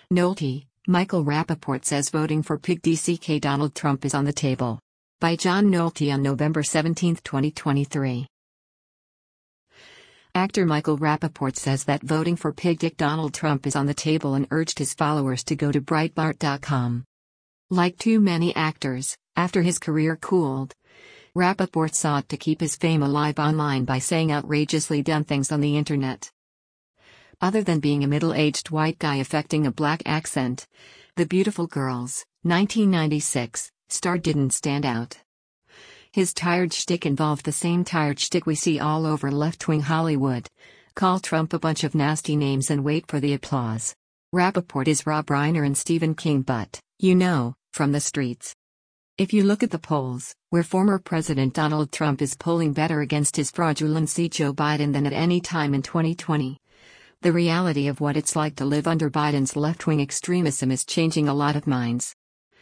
Nolte, Michael Rappaport says voting for Pig DCK Donald Trump is on the table. By John Nolte on November 17, 2023. Actor Michael Rappaport says that voting for Pig Dick Donald Trump is on the table and urged his followers to go to Breitbart.com. Like too many actors, after his career cooled, Rappaport sought to keep his fame alive online by saying outrageously dumb things on the internet. Other than being a middle-aged white guy affecting a black accent, The Beautiful Girls, 1996, star didn't stand out. His tired shtick involved the same tired shtick we see all over left-wing Hollywood: call Trump a bunch of nasty names and wait for the applause. Rappaport is Rob Reiner and Stephen King, but, from the streets. If you look at the polls, where former President Donald Trump is polling better against his fraudulent seat Joe Biden than at any time in 2020, the reality of what it's like to live under Biden's left-wing extremism is changing a lot of minds.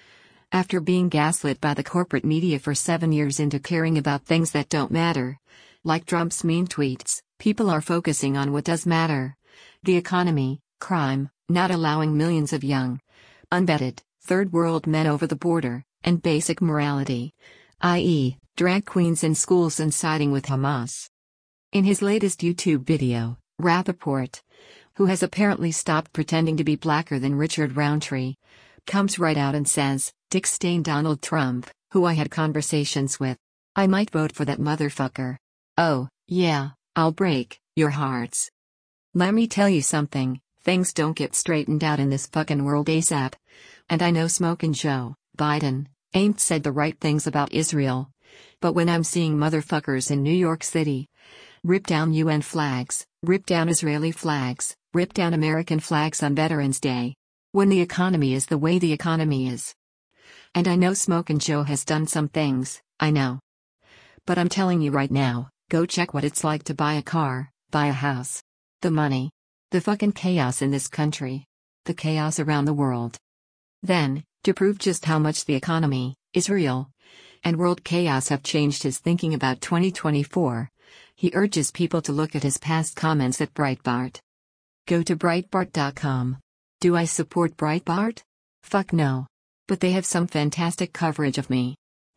After being gaslit by the corporate media for 7 years into caring about things that don't matter, like Trump's mean tweets, people are focusing on what does matter: the economy, crime, not allowing millions of young, unvetted, third-world men over the border, and basic morality, i.e., drag queens in schools and siding with Hamas. In his latest YouTube video, Rappaport, who has apparently stopped pretending to be blacker than Richard Roundtree, comes right out and says, "Dick stain Donald Trump, who I had conversations with. I might vote for that motherfucker. Oh, yeah, I'll break your hearts. Let me tell you something, things don't get straightened out in this fucking world ASAP. And I know Smokin' Joe Biden ain't said the right things about Israel. But when I'm seeing motherfuckers in New York City rip down UN flags, rip down Israeli flags, rip down American flags on Veterans Day, when the economy is the way the economy is. And I know Smokin' Joe has done some things, I know. But I'm telling you right now, go check what it's like to buy a car, buy a house. The money. The fucking chaos in this country. The chaos around the world. Then, to prove just how much the economy, Israel, and world chaos have changed his thinking about 2024, he urges people to look at his past comments at Breitbart. Go to Breitbart.com. Do I support Breitbart? Fuck no. But they have some fantastic coverage of me.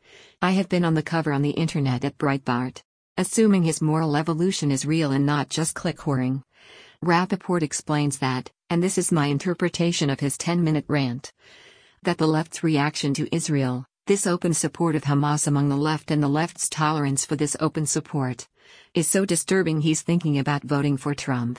I have been on the cover on the internet at Breitbart. Assuming his moral evolution is real and not just click whoring. Rappaport explains that, and this is my interpretation of his 10-minute rant, that the left's reaction to Israel, this open support of Hamas among the left and the left's tolerance for this open support, is so disturbing he's thinking about voting for Trump.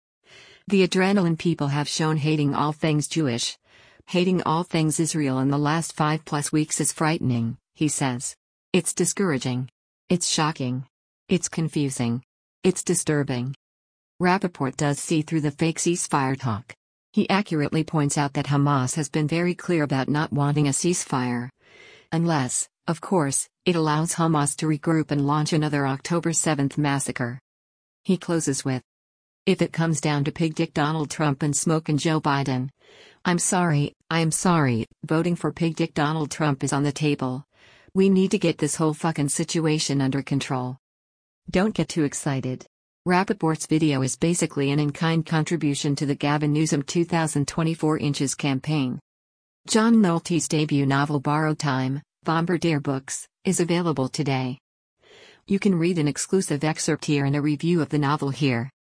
The adrenaline people have shown hating all things Jewish, hating all things Israel in the last 5+ weeks is frightening, he says. It's discouraging. It's shocking. It's confusing. It's disturbing. Rappaport does see through the fake ceasefire talk. He accurately points out that Hamas has been very clear about not wanting a ceasefire. Unless, of course, it allows Hamas to regroup and launch another October 7th massacre. He closes with, "If it comes down to Pig Dick Donald Trump and Smokin' Joe Biden, I am sorry, voting for Pig Dick Donald Trump is on the table. We need to get this whole fucking situation under control." Don't get too excited. Rappaport's video is basically an in-kind contribution to the Gavin Newsom 2024 Inches campaign. John Nolte's debut novel Borrowed Time, Bombardier Books, is available today. You can read an exclusive excerpt here and a review of the novel here.